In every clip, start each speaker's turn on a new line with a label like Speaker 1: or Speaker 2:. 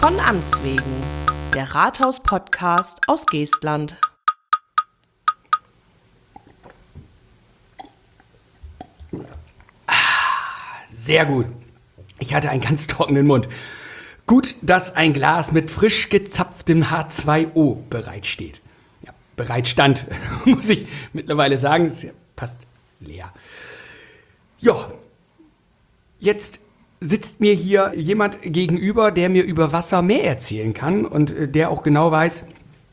Speaker 1: Von Amts wegen, der Rathaus-Podcast aus Geestland.
Speaker 2: Sehr gut. Ich hatte einen ganz trockenen Mund. Gut, dass ein Glas mit frisch gezapftem H2O bereitsteht. Ja, bereitstand, muss ich mittlerweile sagen, ist ja fast leer. Ja, jetzt sitzt mir hier jemand gegenüber, der mir über Wasser mehr erzählen kann und der auch genau weiß,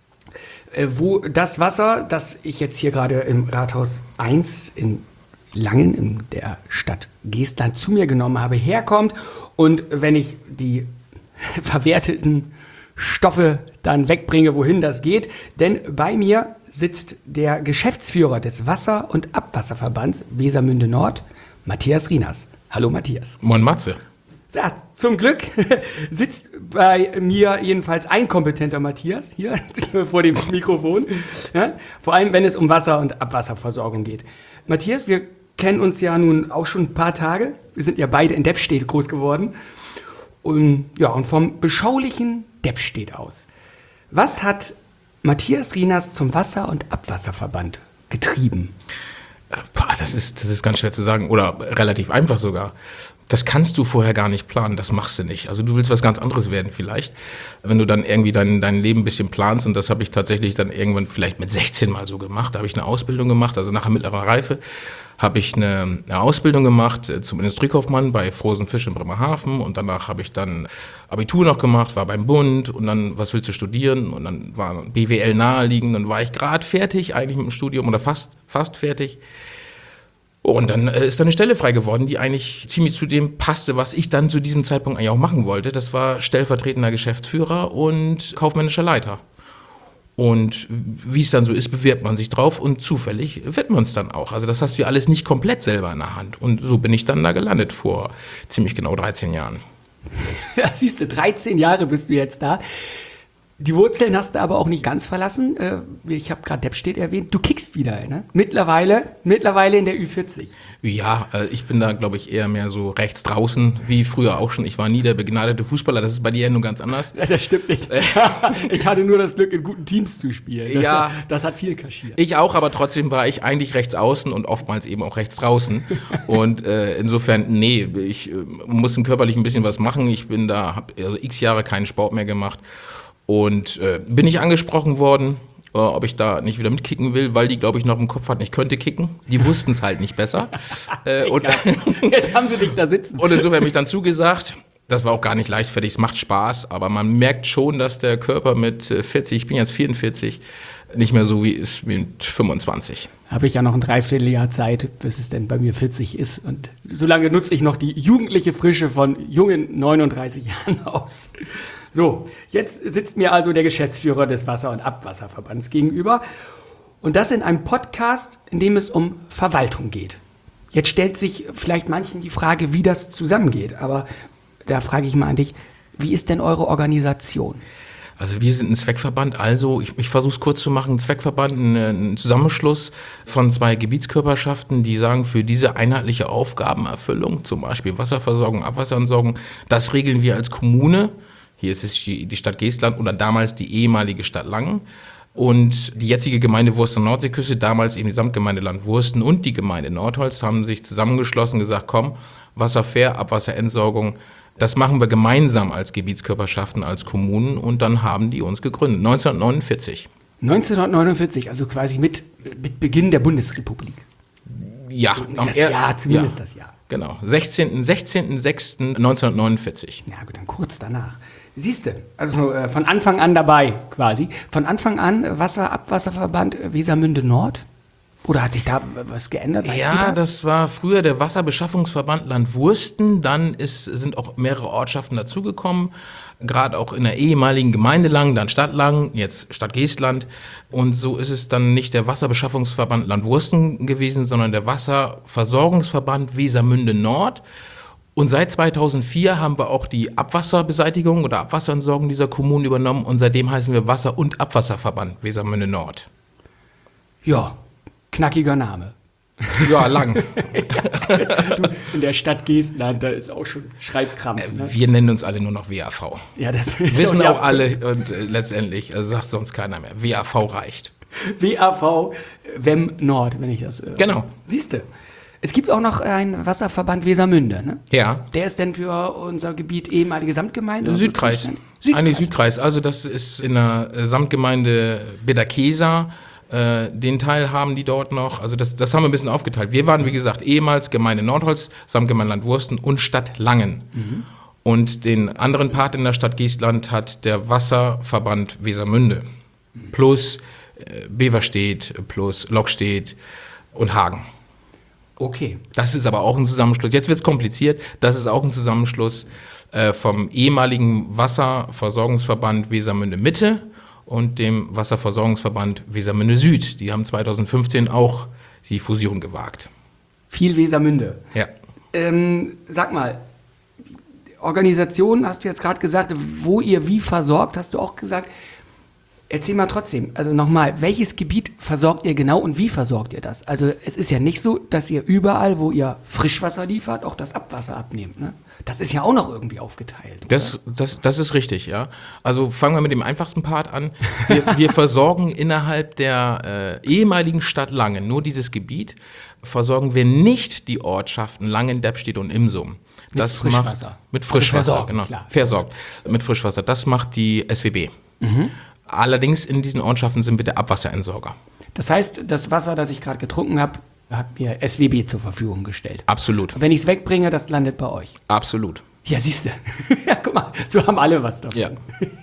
Speaker 2: wo das Wasser, das ich jetzt hier gerade im Rathaus 1 in Langen in der Stadt Geestland zu mir genommen habe, herkommt. Und wenn ich die verwerteten Stoffe dann wegbringe, wohin das geht. Denn bei mir sitzt der Geschäftsführer des Wasser- und Abwasserverbands Wesermünde Nord, Matthias Rieners. Hallo Matthias.
Speaker 3: Moin Matze.
Speaker 2: Ja, zum Glück sitzt bei mir jedenfalls ein kompetenter Matthias hier vor dem Mikrofon. Ja, vor allem, wenn es um Wasser- und Abwasserversorgung geht. Matthias, wir kennen uns ja nun auch schon ein paar Tage. Wir sind ja beide in Deppstedt groß geworden. Und vom beschaulichen Deppstedt aus. Was hat Matthias Rieners zum Wasser- und Abwasserverband getrieben?
Speaker 3: Das ist ganz schwer zu sagen oder relativ einfach sogar. Das kannst du vorher gar nicht planen, das machst du nicht. Also du willst was ganz anderes werden vielleicht, wenn du dann irgendwie dein Leben ein bisschen planst, und das habe ich tatsächlich dann irgendwann vielleicht mit 16 mal so gemacht. Da habe ich eine Ausbildung gemacht, also nach der mittleren Reife habe ich eine Ausbildung gemacht zum Industriekaufmann bei Frozen Fisch in Bremerhaven, und danach habe ich dann Abitur noch gemacht, war beim Bund, und dann, was willst du studieren? Und dann war BWL naheliegend, dann war ich gerade fertig eigentlich mit dem Studium oder fast fertig. Und dann ist da eine Stelle frei geworden, die eigentlich ziemlich zu dem passte, was ich dann zu diesem Zeitpunkt eigentlich auch machen wollte. Das war stellvertretender Geschäftsführer und kaufmännischer Leiter. Und wie es dann so ist, bewirbt man sich drauf, und zufällig wird man es dann auch. Also das hast du ja alles nicht komplett selber in der Hand. Und so bin ich dann da gelandet vor ziemlich genau 13 Jahren.
Speaker 2: Ja, siehst du, 13 Jahre bist du jetzt da. Die Wurzeln hast du aber auch nicht ganz verlassen. Ich habe gerade Deppstedt erwähnt. Du kickst wieder, ne? Mittlerweile in der Ü40.
Speaker 3: Ja, ich bin da, glaube ich, eher mehr so rechts draußen, wie früher auch schon. Ich war nie der begnadete Fußballer, das ist bei dir ja nun ganz anders.
Speaker 2: Ja, das stimmt nicht. Ich hatte nur das Glück, in guten Teams zu spielen. Das hat viel kaschiert.
Speaker 3: Ich auch, aber trotzdem war ich eigentlich rechts außen und oftmals eben auch rechts draußen. Und insofern, ich muss körperlich ein bisschen was machen. Ich bin da, habe also x Jahre keinen Sport mehr gemacht. Und bin ich angesprochen worden, ob ich da nicht wieder mitkicken will, weil die, glaube ich, noch im Kopf hatten, ich könnte kicken. Die wussten es halt nicht besser. Und
Speaker 2: jetzt haben sie dich da sitzen.
Speaker 3: Und insofern habe ich dann zugesagt. Das war auch gar nicht leichtfertig, es macht Spaß, aber man merkt schon, dass der Körper mit 40, ich bin jetzt 44, nicht mehr so wie ist mit 25.
Speaker 2: Habe ich ja noch ein Dreivierteljahr Zeit, bis es denn bei mir 40 ist. Und solange nutze ich noch die jugendliche Frische von jungen 39 Jahren aus. So, jetzt sitzt mir also der Geschäftsführer des Wasser- und Abwasserverbands gegenüber. Und das in einem Podcast, in dem es um Verwaltung geht. Jetzt stellt sich vielleicht manchen die Frage, wie das zusammengeht. Aber da frage ich mal an dich, wie ist denn eure Organisation?
Speaker 3: Also wir sind ein Zweckverband, also ich versuche es kurz zu machen, ein Zweckverband, ein Zusammenschluss von zwei Gebietskörperschaften, die sagen, für diese einheitliche Aufgabenerfüllung, zum Beispiel Wasserversorgung, Abwasserentsorgung, das regeln wir als Kommune. Hier ist es die Stadt Geestland oder damals die ehemalige Stadt Langen. Und die jetzige Gemeinde Wursten Nordseeküste, damals eben die Samtgemeinde Land Wursten und die Gemeinde Nordholz, haben sich zusammengeschlossen und gesagt, komm, Wasserfair, Abwasserentsorgung, das machen wir gemeinsam als Gebietskörperschaften, als Kommunen, und dann haben die uns gegründet, 1949.
Speaker 2: 1949, also quasi mit Beginn der Bundesrepublik.
Speaker 3: Ja,
Speaker 2: das Jahr, zumindest das Jahr.
Speaker 3: Genau, 16.06.1949.
Speaker 2: Ja gut, dann kurz danach. Siehst du, also von Anfang an dabei quasi. Von Anfang an Wasser-Abwasserverband Wesermünde Nord? Oder hat sich da was geändert? Weißt
Speaker 3: ja, das war früher der Wasserbeschaffungsverband Land Wursten. Dann sind auch mehrere Ortschaften dazugekommen. Gerade auch in der ehemaligen Gemeinde Langen, dann Stadt Langen, jetzt Stadt Geestland. Und so ist es dann nicht der Wasserbeschaffungsverband Land Wursten gewesen, sondern der Wasserversorgungsverband Wesermünde Nord. Und seit 2004 haben wir auch die Abwasserbeseitigung oder Abwasserentsorgung dieser Kommunen übernommen. Und seitdem heißen wir Wasser- und Abwasserverband Wesermünde Nord.
Speaker 2: Ja, knackiger Name.
Speaker 3: Ja, lang.
Speaker 2: Du, in der Stadt Geestland, da ist auch schon Schreibkrampf. Ne?
Speaker 3: Wir nennen uns alle nur noch WAV.
Speaker 2: Ja, das ist
Speaker 3: Wissen
Speaker 2: ja
Speaker 3: auch alle und letztendlich, also sagt sonst keiner mehr. WAV reicht.
Speaker 2: WAV Wem Nord, wenn ich das.
Speaker 3: Genau.
Speaker 2: Siehste. Es gibt auch noch einen Wasserverband Wesermünde, ne?
Speaker 3: Ja.
Speaker 2: Der ist denn für unser Gebiet ehemalige Samtgemeinde?
Speaker 3: Südkreis. Eigentlich Südkreis. Also das ist in der Samtgemeinde Bederkesa. Den Teil haben die dort noch. Also das haben wir ein bisschen aufgeteilt. Wir waren, wie gesagt, ehemals Gemeinde Nordholz, Samtgemeinde Landwursten und Stadt Langen. Mhm. Und den anderen Part in der Stadt Geestland hat der Wasserverband Wesermünde. Plus Beverstedt, plus Lokstedt und Hagen.
Speaker 2: Okay.
Speaker 3: Das ist aber auch ein Zusammenschluss. Jetzt wird es kompliziert. Das ist auch ein Zusammenschluss vom ehemaligen Wasserversorgungsverband Wesermünde Mitte und dem Wasserversorgungsverband Wesermünde Süd. Die haben 2015 auch die Fusion gewagt.
Speaker 2: Viel Wesermünde.
Speaker 3: Ja.
Speaker 2: Sag mal, Organisation hast du jetzt gerade gesagt, wo ihr wie versorgt, hast du auch gesagt. Erzähl mal trotzdem, also nochmal, welches Gebiet versorgt ihr genau und wie versorgt ihr das? Also es ist ja nicht so, dass ihr überall, wo ihr Frischwasser liefert, auch das Abwasser abnehmt, ne? Das ist ja auch noch irgendwie aufgeteilt.
Speaker 3: Das ist richtig, ja. Also fangen wir mit dem einfachsten Part an. Wir versorgen innerhalb der ehemaligen Stadt Langen, nur dieses Gebiet, versorgen wir nicht die Ortschaften Langen, Deppstedt und Imsum.
Speaker 2: Mit Frischwasser.
Speaker 3: Mit Frischwasser,
Speaker 2: versorgt,
Speaker 3: genau.
Speaker 2: Klar.
Speaker 3: Versorgt. Mit Frischwasser. Das macht die SWB. Mhm. Allerdings in diesen Ortschaften sind wir der Abwasserentsorger.
Speaker 2: Das heißt, das Wasser, das ich gerade getrunken habe, hat mir SWB zur Verfügung gestellt.
Speaker 3: Absolut.
Speaker 2: Und wenn ich es wegbringe, das landet bei euch.
Speaker 3: Absolut.
Speaker 2: Ja, siehst du. Ja, guck mal, so haben alle was davon.
Speaker 3: Ja.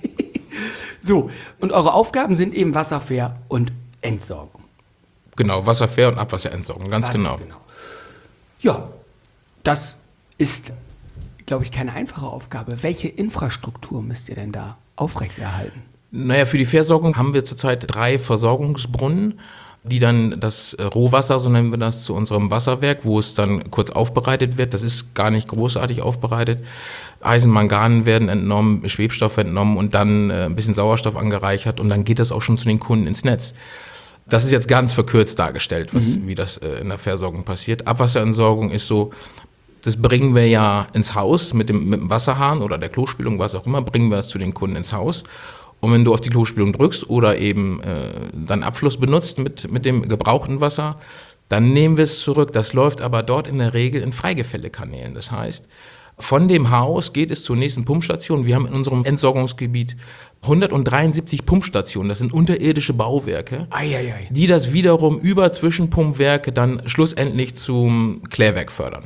Speaker 2: So, und eure Aufgaben sind eben Wasserfair und Entsorgung.
Speaker 3: Genau, Wasserfair und Abwasserentsorgung, ganz genau.
Speaker 2: Ja, das ist, glaube ich, keine einfache Aufgabe. Welche Infrastruktur müsst ihr denn da aufrechterhalten?
Speaker 3: Naja, für die Versorgung haben wir zurzeit 3 Versorgungsbrunnen, die dann das Rohwasser, so nennen wir das, zu unserem Wasserwerk, wo es dann kurz aufbereitet wird. Das ist gar nicht großartig aufbereitet. Eisen, Mangan werden entnommen, Schwebstoff entnommen und dann ein bisschen Sauerstoff angereichert und dann geht das auch schon zu den Kunden ins Netz. Das ist jetzt ganz verkürzt dargestellt, wie das in der Versorgung passiert. Abwasserentsorgung ist so, das bringen wir ja ins Haus mit dem Wasserhahn oder der Klospülung, was auch immer, bringen wir es zu den Kunden ins Haus. Und wenn du auf die Klospülung drückst oder eben dann Abfluss benutzt mit dem gebrauchten Wasser, dann nehmen wir es zurück. Das läuft aber dort in der Regel in Freigefällekanälen. Das heißt, von dem Haus geht es zur nächsten Pumpstation. Wir haben in unserem Entsorgungsgebiet 173 Pumpstationen. Das sind unterirdische Bauwerke, die das wiederum über Zwischenpumpwerke dann schlussendlich zum Klärwerk fördern.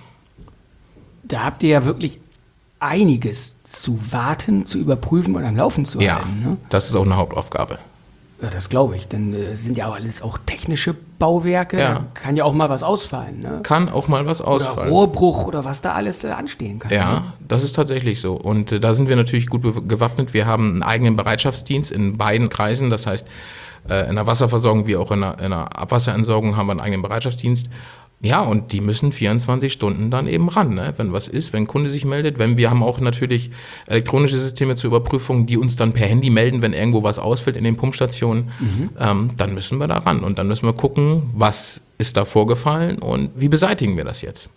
Speaker 2: Da habt ihr ja wirklich einiges zu warten, zu überprüfen und am Laufen zu halten. Ne?
Speaker 3: Das ist auch eine Hauptaufgabe.
Speaker 2: Ja, das glaube ich, denn sind ja auch alles auch technische Bauwerke.
Speaker 3: Ja.
Speaker 2: Kann ja auch mal was ausfallen. Ne?
Speaker 3: Kann auch mal was ausfallen.
Speaker 2: Oder Rohrbruch oder was da alles anstehen kann.
Speaker 3: Ja,
Speaker 2: ne?
Speaker 3: Das ist tatsächlich so. Und da sind wir natürlich gut gewappnet. Wir haben einen eigenen Bereitschaftsdienst in beiden Kreisen. Das heißt, in der Wasserversorgung wie auch in der Abwasserentsorgung haben wir einen eigenen Bereitschaftsdienst. Ja, und die müssen 24 Stunden dann eben ran, ne? Wenn was ist, wenn ein Kunde sich meldet. Wir haben auch natürlich elektronische Systeme zur Überprüfung, die uns dann per Handy melden, wenn irgendwo was ausfällt in den Pumpstationen. Dann müssen wir da ran und dann müssen wir gucken, was ist da vorgefallen und wie beseitigen wir das jetzt.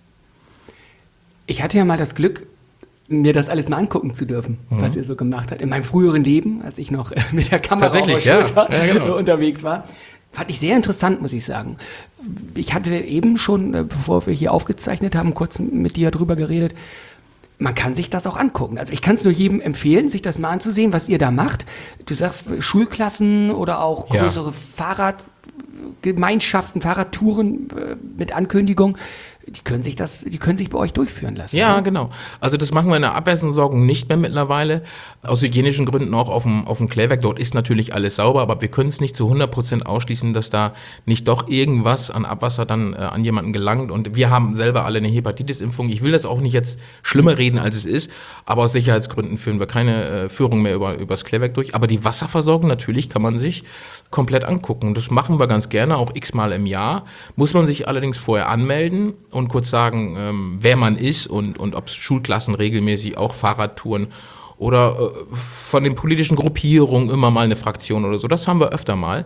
Speaker 2: Ich hatte ja mal das Glück, mir das alles mal angucken zu dürfen, was ihr so gemacht habt. In meinem früheren Leben, als ich noch mit der Kamera auf der Schulter unterwegs war. Fand ich sehr interessant, muss ich sagen. Ich hatte eben schon, bevor wir hier aufgezeichnet haben, kurz mit dir drüber geredet. Man kann sich das auch angucken. Also ich kann es nur jedem empfehlen, sich das mal anzusehen, was ihr da macht. Du sagst Schulklassen oder auch größere Fahrradgemeinschaften, Fahrradtouren mit Ankündigung. Die können sich bei euch durchführen lassen.
Speaker 3: Ja,
Speaker 2: oder?
Speaker 3: genau. Also das machen wir in der Abwasserentsorgung nicht mehr mittlerweile. Aus hygienischen Gründen auch auf dem Klärwerk. Dort ist natürlich alles sauber, aber wir können es nicht zu 100% ausschließen, dass da nicht doch irgendwas an Abwasser dann an jemanden gelangt. Und wir haben selber alle eine Hepatitis-Impfung. Ich will das auch nicht jetzt schlimmer reden, als es ist. Aber aus Sicherheitsgründen führen wir keine Führung mehr übers Klärwerk durch. Aber die Wasserversorgung natürlich kann man sich komplett angucken. Das machen wir ganz gerne, auch x-mal im Jahr. Muss man sich allerdings vorher anmelden und kurz sagen, wer man ist und ob es Schulklassen regelmäßig, auch Fahrradtouren oder von den politischen Gruppierungen immer mal eine Fraktion oder so. Das haben wir öfter mal.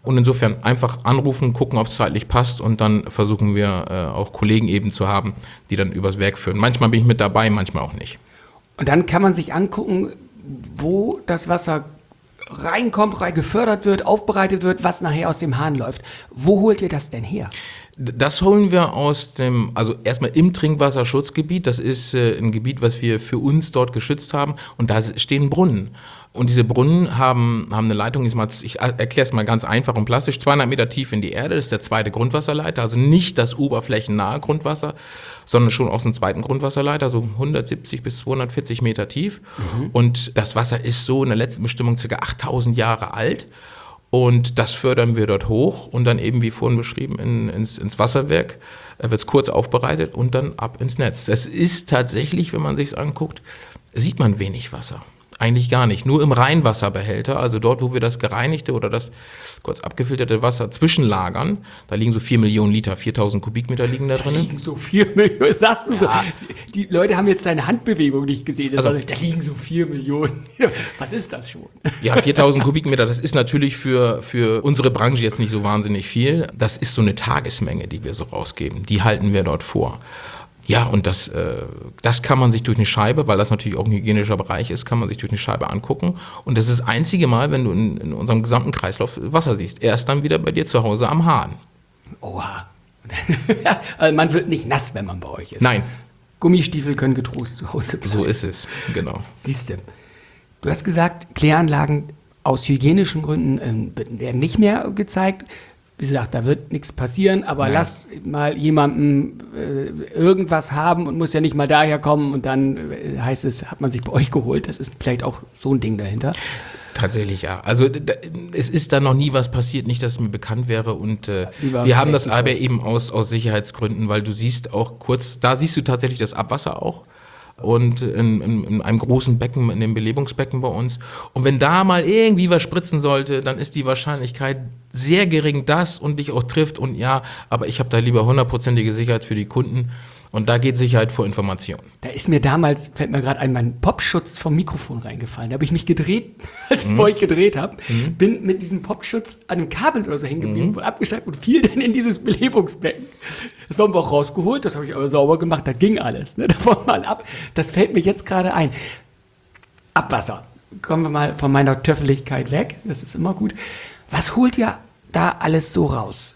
Speaker 3: Und insofern einfach anrufen, gucken, ob es zeitlich passt und dann versuchen wir auch Kollegen eben zu haben, die dann übers Werk führen. Manchmal bin ich mit dabei, manchmal auch nicht.
Speaker 2: Und dann kann man sich angucken, wo das Wasser reinkommt, gefördert wird, aufbereitet wird, was nachher aus dem Hahn läuft. Wo holt ihr das denn her?
Speaker 3: Das holen wir also erstmal im Trinkwasserschutzgebiet. Das ist ein Gebiet, was wir für uns dort geschützt haben. Und da stehen Brunnen. Und diese Brunnen haben eine Leitung, ich erkläre es mal ganz einfach und plastisch, 200 Meter tief in die Erde, das ist der zweite Grundwasserleiter, also nicht das oberflächennahe Grundwasser, sondern schon aus dem zweiten Grundwasserleiter, so 170 bis 240 Meter tief. Und das Wasser ist so in der letzten Bestimmung ca. 8000 Jahre alt. Und das fördern wir dort hoch und dann eben, wie vorhin beschrieben, ins Wasserwerk, wird es kurz aufbereitet und dann ab ins Netz. Es ist tatsächlich, wenn man sich es anguckt, sieht man wenig Wasser. Eigentlich gar nicht. Nur im Reinwasserbehälter, also dort, wo wir das gereinigte oder das kurz abgefilterte Wasser zwischenlagern, da liegen so 4 Millionen Liter, 4000 Kubikmeter liegen da drin.
Speaker 2: Da liegen so 4 Millionen, sagst du so. Die Leute haben jetzt deine Handbewegung nicht gesehen. Da liegen so 4 Millionen. Was ist das schon?
Speaker 3: Ja, 4000 Kubikmeter, das ist natürlich für unsere Branche jetzt nicht so wahnsinnig viel. Das ist so eine Tagesmenge, die wir so rausgeben. Die halten wir dort vor. Ja, und das kann man sich durch eine Scheibe, weil das natürlich auch ein hygienischer Bereich ist, kann man sich durch eine Scheibe angucken. Und das ist das einzige Mal, wenn du in unserem gesamten Kreislauf Wasser siehst. Erst dann wieder bei dir zu Hause am Hahn.
Speaker 2: Oha. Also man wird nicht nass, wenn man bei euch ist.
Speaker 3: Nein.
Speaker 2: Gummistiefel können getrost zu Hause bleiben.
Speaker 3: So ist es, genau.
Speaker 2: Siehst du. Du hast gesagt, Kläranlagen aus hygienischen Gründen werden nicht mehr gezeigt. Wie gesagt, da wird nichts passieren, aber
Speaker 3: Nein.
Speaker 2: Lass mal jemandem irgendwas haben und muss ja nicht mal daher kommen und dann heißt es, hat man sich bei euch geholt. Das ist vielleicht auch so ein Ding dahinter.
Speaker 3: Tatsächlich, ja. Also es ist da noch nie was passiert, nicht, dass es mir bekannt wäre und wir haben das aber eben aus Sicherheitsgründen, weil du siehst auch kurz, da siehst du tatsächlich das Abwasser auch. Und in einem großen Becken, in dem Belebungsbecken bei uns. Und wenn da mal irgendwie was spritzen sollte, dann ist die Wahrscheinlichkeit sehr gering, dass und dich auch trifft. Und ja, aber ich habe da lieber 100%ige Sicherheit für die Kunden. Und da geht Sicherheit vor Information.
Speaker 2: Da ist mir damals, fällt mir gerade ein, mein Popschutz vom Mikrofon reingefallen. Da habe ich mich gedreht, als ich bei euch gedreht habe. Bin mit diesem Popschutz an einem Kabel oder so hängen geblieben, voll abgeschnallt und fiel dann in dieses Belebungsbecken. Das haben wir auch rausgeholt, das habe ich aber sauber gemacht, da ging alles. Ne? Davon mal ab. Das fällt mir jetzt gerade ein. Abwasser. Kommen wir mal von meiner Töffeligkeit weg, das ist immer gut. Was holt ihr da alles so raus?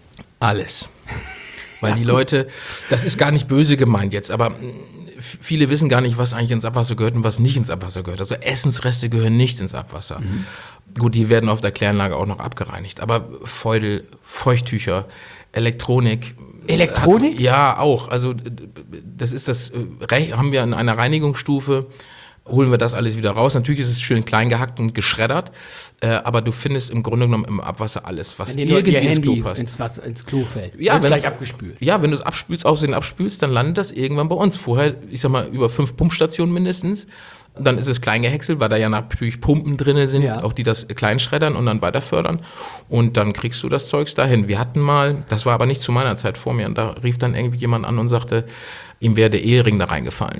Speaker 3: Alles. Weil die Leute, das ist gar nicht böse gemeint jetzt, aber viele wissen gar nicht, was eigentlich ins Abwasser gehört und was nicht ins Abwasser gehört. Also Essensreste gehören nicht ins Abwasser. Gut, die werden auf der Kläranlage auch noch abgereinigt, aber Feudel, Feuchttücher, Elektronik.
Speaker 2: Elektronik?
Speaker 3: Ja, auch. Also das ist haben wir in einer Reinigungsstufe, holen wir das alles wieder raus. Natürlich ist es schön klein gehackt und geschreddert, aber du findest im Grunde genommen im Abwasser alles, was irgendwie ins Klo passt.
Speaker 2: Ins Klo fällt.
Speaker 3: Ja,
Speaker 2: wenn es gleich abgespült.
Speaker 3: Ja, wenn du es abspülst, dann landet das irgendwann bei uns. Vorher, ich sag mal, über 5 Pumpstationen mindestens. Dann ist es klein gehäckselt, weil da ja natürlich Pumpen drin sind, auch die das klein schreddern und dann weiter fördern. Und dann kriegst du das Zeugs dahin. Wir hatten mal, das war aber nicht zu meiner Zeit vor mir, und da rief dann irgendwie jemand an und sagte, ihm wäre der Ehering da reingefallen.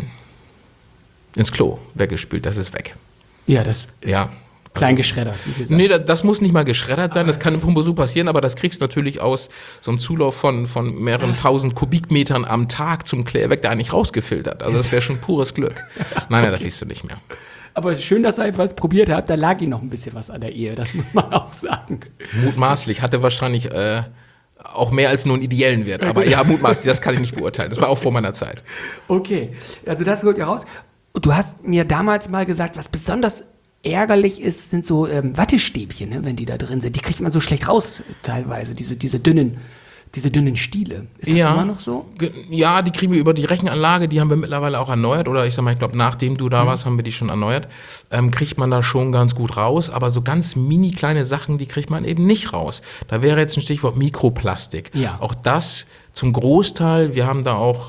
Speaker 3: Ins Klo, weggespült, das ist weg.
Speaker 2: Ja, das ist klein geschreddert.
Speaker 3: Nee, das muss nicht mal geschreddert sein, das kann im Pumpe so passieren, aber das kriegst du natürlich aus so einem Zulauf von mehreren tausend Kubikmetern am Tag zum Klärwerk da eigentlich rausgefiltert. Also das wäre schon pures Glück. Nein, das siehst du nicht mehr.
Speaker 2: Aber schön, dass ihr jedenfalls probiert habt, da lag ihm noch ein bisschen was an der Ehe, das muss man auch sagen.
Speaker 3: Mutmaßlich, hatte wahrscheinlich auch mehr als nur einen ideellen Wert, aber ja, mutmaßlich, das kann ich nicht beurteilen. Das war auch vor meiner Zeit.
Speaker 2: Okay, also das holt ihr raus. Du hast mir damals mal gesagt, was besonders ärgerlich ist, sind so Wattestäbchen, ne, wenn die da drin sind. Die kriegt man so schlecht raus teilweise, diese dünnen Stiele. Ist das immer noch so?
Speaker 3: Ja, die kriegen wir über die Rechenanlage, die haben wir mittlerweile auch erneuert. Oder ich glaube, nachdem du da warst, haben wir die schon erneuert. Kriegt man da schon ganz gut raus. Aber so ganz mini kleine Sachen, die kriegt man eben nicht raus. Da wäre jetzt ein Stichwort Mikroplastik.
Speaker 2: Ja.
Speaker 3: Auch das zum Großteil. Wir haben da auch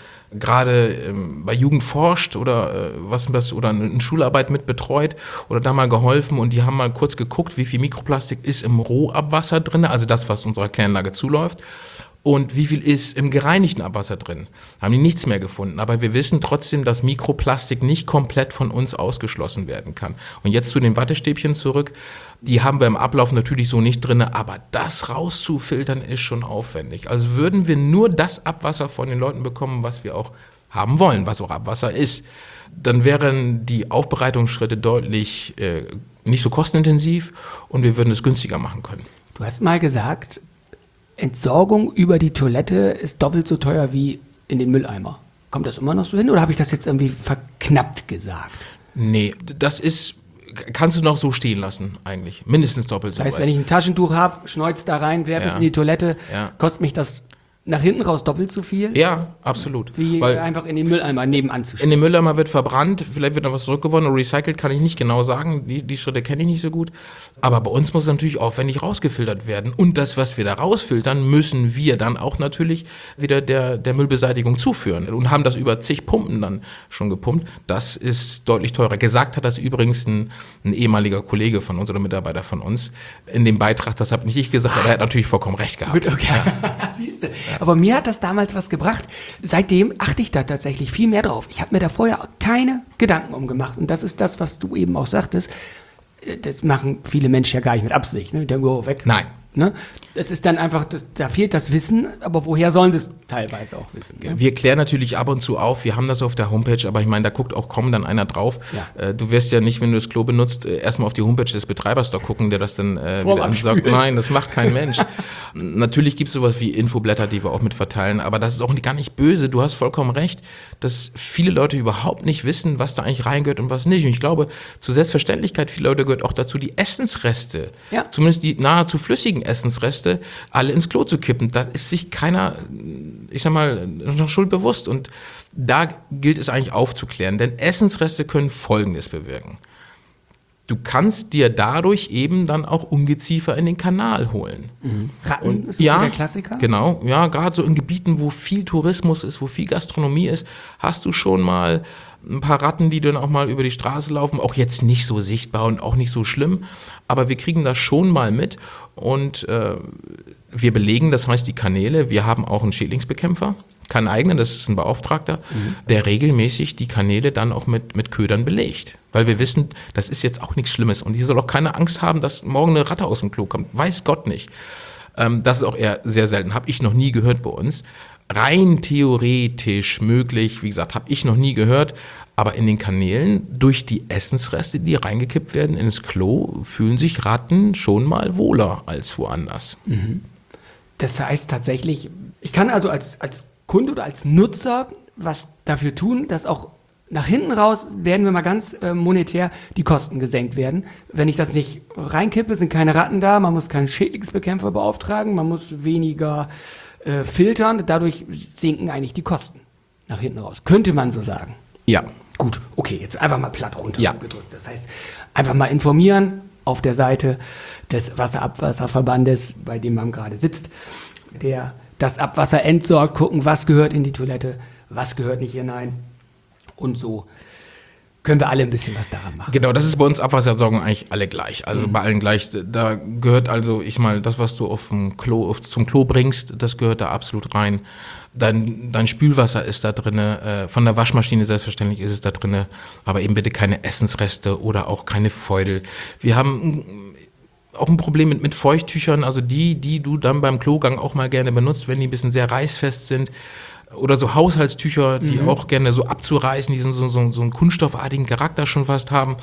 Speaker 3: gerade bei Jugend forscht oder oder eine Schularbeit mit betreut oder da mal geholfen und die haben mal kurz geguckt, wie viel Mikroplastik ist im Rohabwasser drin, also das, was unserer Kläranlage zuläuft. und wie viel ist im gereinigten Abwasser drin. Haben die nichts mehr gefunden. Aber wir wissen trotzdem, dass Mikroplastik nicht komplett von uns ausgeschlossen werden kann. Und jetzt zu den Wattestäbchen zurück. Die haben wir im Ablauf natürlich so nicht drin, aber das rauszufiltern ist schon aufwendig. Also würden wir nur das Abwasser von den Leuten bekommen, was wir auch haben wollen, was auch Abwasser ist, dann wären die Aufbereitungsschritte deutlich nicht so kostenintensiv und wir würden es günstiger machen können.
Speaker 4: Du hast mal gesagt, Entsorgung über die Toilette ist doppelt so teuer wie in den Mülleimer. Kommt das immer noch so hin oder habe ich das jetzt irgendwie verknappt gesagt?
Speaker 3: Nee, kannst du noch so stehen lassen eigentlich. Mindestens doppelt so
Speaker 4: Das heißt,
Speaker 3: weit.
Speaker 4: wenn ich ein Taschentuch habe, schneuz da rein, werfe es in die Toilette, kostet mich das nach hinten raus doppelt so viel?
Speaker 3: Ja, absolut.
Speaker 4: Wie
Speaker 3: Weil
Speaker 4: einfach in den Mülleimer nebenan zu
Speaker 3: in
Speaker 4: stellen.
Speaker 3: den Mülleimer wird verbrannt, vielleicht wird noch was zurückgewonnen oder recycelt, kann ich nicht genau sagen. Die Schritte kenne ich nicht so gut. Aber bei uns muss es natürlich aufwendig rausgefiltert werden. Und das, was wir da rausfiltern, müssen wir dann auch natürlich wieder der Müllbeseitigung zuführen. Und haben das über zig Pumpen dann schon gepumpt. Das ist deutlich teurer. Gesagt hat das übrigens ein ehemaliger Kollege von uns oder Mitarbeiter von uns in dem Beitrag. Das habe nicht ich gesagt, aber er hat natürlich vollkommen recht gehabt.
Speaker 4: Gut, okay. Siehst du. Aber mir hat das damals was gebracht. Seitdem achte ich da tatsächlich viel mehr drauf. Ich habe mir da vorher keine Gedanken umgemacht. Und das ist das, was du eben auch sagtest. Das machen viele Menschen ja gar nicht mit Absicht. Ne? Die denken, oh, weg.
Speaker 3: Nein.
Speaker 4: Ne? Das ist dann einfach, da fehlt das Wissen, aber woher sollen sie es teilweise auch wissen? Ne?
Speaker 3: Wir klären natürlich ab und zu auf, wir haben das auf der Homepage, aber ich meine, da guckt auch kaum dann einer drauf.
Speaker 4: Ja.
Speaker 3: Du wirst ja nicht, wenn du das Klo benutzt, erstmal auf die Homepage des Betreibers da gucken, der das dann wieder ansagt. Nein, das macht kein Mensch. Natürlich gibt es sowas wie Infoblätter, die wir auch mit verteilen, aber das ist auch gar nicht böse. Du hast vollkommen recht, dass viele Leute überhaupt nicht wissen, was da eigentlich reingehört und was nicht. Und ich glaube, zur Selbstverständlichkeit vieler Leute gehört auch dazu, die Essensreste, zumindest die nahezu flüssigen Essensreste, alle ins Klo zu kippen. Da ist sich keiner, ich sag mal, noch schuld bewusst. Und da gilt es eigentlich aufzuklären, denn Essensreste können Folgendes bewirken. Du kannst dir dadurch eben dann auch Ungeziefer in den Kanal holen.
Speaker 4: Ratten ist so der Klassiker?
Speaker 3: Genau, ja, gerade so in Gebieten, wo viel Tourismus ist, wo viel Gastronomie ist, hast du schon mal ein paar Ratten, die dann auch mal über die Straße laufen, auch jetzt nicht so sichtbar und auch nicht so schlimm, aber wir kriegen das schon mal mit und wir belegen, das heißt die Kanäle, wir haben auch einen Schädlingsbekämpfer, keinen eigenen, das ist ein Beauftragter, der regelmäßig die Kanäle dann auch mit Ködern belegt. Weil wir wissen, das ist jetzt auch nichts Schlimmes und hier soll auch keine Angst haben, dass morgen eine Ratte aus dem Klo kommt. Weiß Gott nicht. Das ist auch eher sehr selten, habe ich noch nie gehört bei uns. Rein theoretisch möglich, wie gesagt, habe ich noch nie gehört, aber in den Kanälen durch die Essensreste, die reingekippt werden ins Klo, fühlen sich Ratten schon mal wohler als woanders.
Speaker 4: Das heißt tatsächlich, ich kann also als Kunde oder als Nutzer was dafür tun, dass auch nach hinten raus, werden wir mal ganz monetär, die Kosten gesenkt werden. Wenn ich das nicht reinkippe, sind keine Ratten da, man muss keinen Schädlingsbekämpfer beauftragen, man muss weniger filtern, dadurch sinken eigentlich die Kosten nach hinten raus. Könnte man so sagen.
Speaker 3: Ja.
Speaker 4: Gut, okay, jetzt einfach mal platt runtergedrückt. Das heißt, einfach mal informieren auf der Seite des Wasserabwasserverbandes, bei dem man gerade sitzt, der das Abwasser entsorgt, gucken, was gehört in die Toilette, was gehört nicht hinein. Und so können wir alle ein bisschen was daran machen.
Speaker 3: Genau, das ist bei uns Abwasserentsorgung eigentlich alle gleich. Also bei allen gleich. Da gehört also, das, was du zum Klo bringst, das gehört da absolut rein. Dein Spülwasser ist da drin, von der Waschmaschine selbstverständlich ist es da drin, aber eben bitte keine Essensreste oder auch keine Feudel. Wir haben auch ein Problem mit Feuchttüchern, also die du dann beim Klogang auch mal gerne benutzt, wenn die ein bisschen sehr reißfest sind. Oder so Haushaltstücher, die auch gerne so abzureißen, die so einen kunststoffartigen Charakter schon fast haben.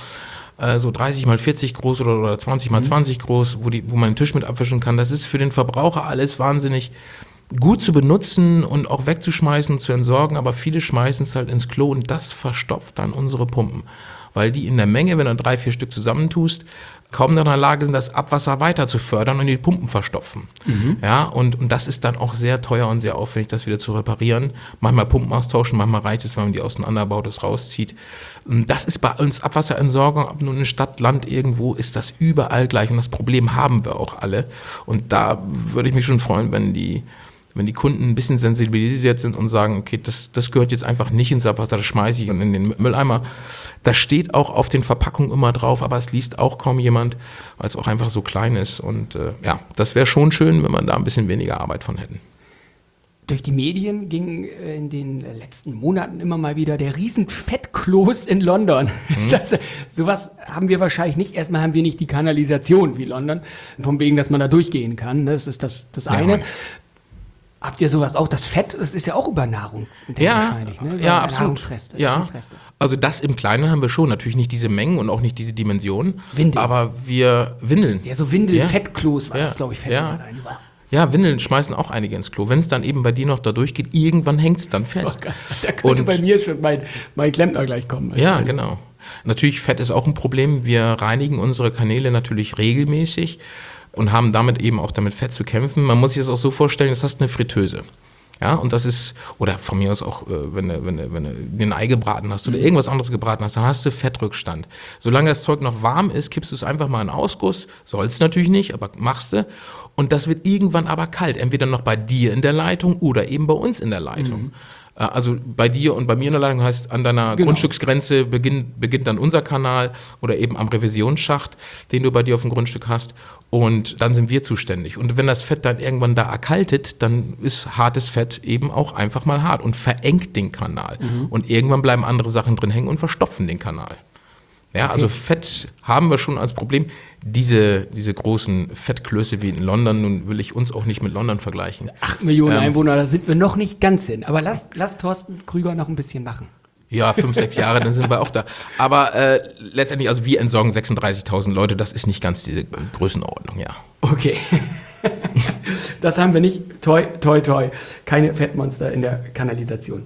Speaker 3: So 30 mal 40 groß oder 20 mal 20 groß, wo man den Tisch mit abwischen kann. Das ist für den Verbraucher alles wahnsinnig gut zu benutzen und auch wegzuschmeißen, zu entsorgen. Aber viele schmeißen es halt ins Klo und das verstopft dann unsere Pumpen. Weil die in der Menge, wenn du 3-4 Stück zusammentust, kaum in der Lage sind, das Abwasser weiter zu fördern und die Pumpen verstopfen. Ja, und das ist dann auch sehr teuer und sehr aufwendig, das wieder zu reparieren. Manchmal Pumpen austauschen, manchmal reicht es, wenn man die auseinanderbaut, das rauszieht. Das ist bei uns Abwasserentsorgung, ob nun in Stadt, Land, irgendwo, ist das überall gleich und das Problem haben wir auch alle. Und da würde ich mich schon freuen, wenn die Kunden ein bisschen sensibilisiert sind und sagen, okay, das gehört jetzt einfach nicht ins Abwasser, das schmeiße ich in den Mülleimer. Das steht auch auf den Verpackungen immer drauf, aber es liest auch kaum jemand, weil es auch einfach so klein ist. Und das wäre schon schön, wenn wir da ein bisschen weniger Arbeit von hätten.
Speaker 4: Durch die Medien ging in den letzten Monaten immer mal wieder der riesen Fettkloß in London. Sowas haben wir wahrscheinlich nicht. Erstmal haben wir nicht die Kanalisation wie London, von wegen, dass man da durchgehen kann. Das ist das eine. Habt ihr sowas auch? Das Fett, das ist ja auch Übernahrung. Wahrscheinlich, ne?
Speaker 3: Ja, absolut.
Speaker 4: Nahrungsreste,
Speaker 3: Ja.
Speaker 4: Essensreste.
Speaker 3: Also das im Kleinen haben wir schon. Natürlich nicht diese Mengen und auch nicht diese Dimensionen.
Speaker 4: Windeln.
Speaker 3: Aber wir Windeln.
Speaker 4: Ja, so Windelfettkloß war das, glaube ich, fällt mir
Speaker 3: Ja.
Speaker 4: gerade ein.
Speaker 3: Ja, Windeln schmeißen auch einige ins Klo. Wenn es dann eben bei dir noch da durchgeht, irgendwann hängt es dann fest.
Speaker 4: Da könnte bei mir schon mein Klempner gleich kommen.
Speaker 3: Ja, genau. Natürlich, Fett ist auch ein Problem. Wir reinigen unsere Kanäle natürlich regelmäßig und haben damit eben auch damit Fett zu kämpfen. Man muss sich das auch so vorstellen, das hast eine Fritteuse. Ja, und das ist, oder von mir aus auch, wenn du ein Ei gebraten hast oder irgendwas anderes gebraten hast, dann hast du Fettrückstand. Solange das Zeug noch warm ist, kippst du es einfach mal in Ausguss. Sollst natürlich nicht, aber machst du. Und das wird irgendwann aber kalt. Entweder noch bei dir in der Leitung oder eben bei uns in der Leitung. Also bei dir und bei mir in der Leitung heißt, an deiner Grundstücksgrenze beginnt dann unser Kanal oder eben am Revisionsschacht, den du bei dir auf dem Grundstück hast. Und dann sind wir zuständig. Und wenn das Fett dann irgendwann da erkaltet, dann ist hartes Fett eben auch einfach mal hart und verengt den Kanal. Und irgendwann bleiben andere Sachen drin hängen und verstopfen den Kanal. Ja, also Fett haben wir schon als Problem. Diese großen Fettklöße wie in London, nun will ich uns auch nicht mit London vergleichen.
Speaker 4: 8 Millionen Einwohner, da sind wir noch nicht ganz hin. Aber lass Thorsten Krüger noch ein bisschen machen.
Speaker 3: Ja, 5, 6 Jahre, dann sind wir auch da. Aber letztendlich, also wir entsorgen 36.000 Leute, das ist nicht ganz diese Größenordnung, ja.
Speaker 4: Okay. Das haben wir nicht. Toi, toi, toi. Keine Fettmonster in der Kanalisation.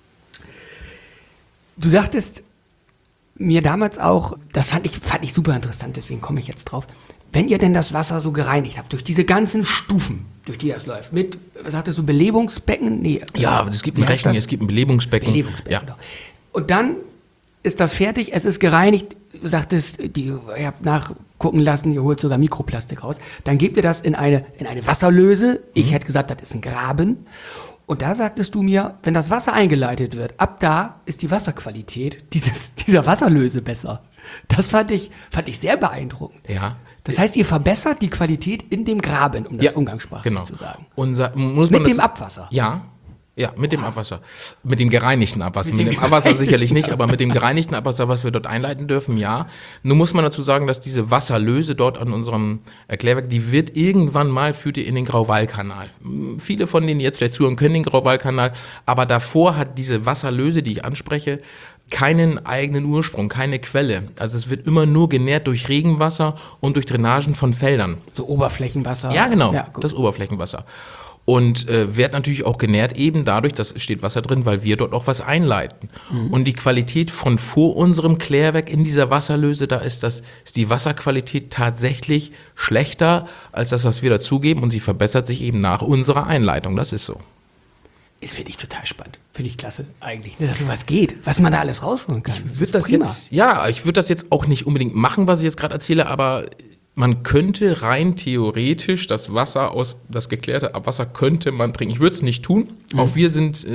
Speaker 4: Du sagtest mir damals auch, das fand ich super interessant, deswegen komme ich jetzt drauf. Wenn ihr denn das Wasser so gereinigt habt, durch diese ganzen Stufen, durch die das läuft, mit, was sagtest du, Belebungsbecken? Nee.
Speaker 3: Ja, aber es gibt ein Rechen, es gibt ein Belebungsbecken. Ja.
Speaker 4: Genau. Und dann ist das fertig, es ist gereinigt, du sagtest, ihr habt nachgucken lassen, ihr holt sogar Mikroplastik raus. Dann gebt ihr das in eine Wasserlöse. Ich hätte gesagt, das ist ein Graben. Und da sagtest du mir, wenn das Wasser eingeleitet wird, ab da ist die Wasserqualität dieser Wasserlöse besser. Das fand ich sehr beeindruckend.
Speaker 3: Ja.
Speaker 4: Das heißt, ihr verbessert die Qualität in dem Graben, um das umgangssprachlich zu sagen. Mit dem Abwasser.
Speaker 3: Ja, mit dem Abwasser. Mit dem gereinigten Abwasser. Mit dem Abwasser sicherlich nicht, aber mit dem gereinigten Abwasser, was wir dort einleiten dürfen, ja. Nun muss man dazu sagen, dass diese Wasserlöse dort an unserem Klärwerk, die wird irgendwann mal, führt ihr in den Grauwallkanal. Viele von denen, die jetzt vielleicht zuhören, können den Grauwallkanal, aber davor hat diese Wasserlöse, die ich anspreche, keinen eigenen Ursprung, keine Quelle. Also es wird immer nur genährt durch Regenwasser und durch Drainagen von Feldern.
Speaker 4: So Oberflächenwasser.
Speaker 3: Ja, genau,
Speaker 4: Ja,
Speaker 3: das Oberflächenwasser. Und wird natürlich auch genährt eben dadurch, dass steht Wasser drin, weil wir dort auch was einleiten. Und die Qualität von vor unserem Klärwerk in dieser Wasserlöse, da ist die Wasserqualität tatsächlich schlechter als das, was wir dazugeben. Und sie verbessert sich eben nach unserer Einleitung. Das ist so.
Speaker 4: Das finde ich total spannend. Finde ich klasse eigentlich, dass sowas geht, was man da alles rausholen kann.
Speaker 3: Ich würde das jetzt auch nicht unbedingt machen, was ich jetzt gerade erzähle, aber man könnte rein theoretisch das geklärte Abwasser könnte man trinken. Ich würde es nicht tun. Auch wir sind,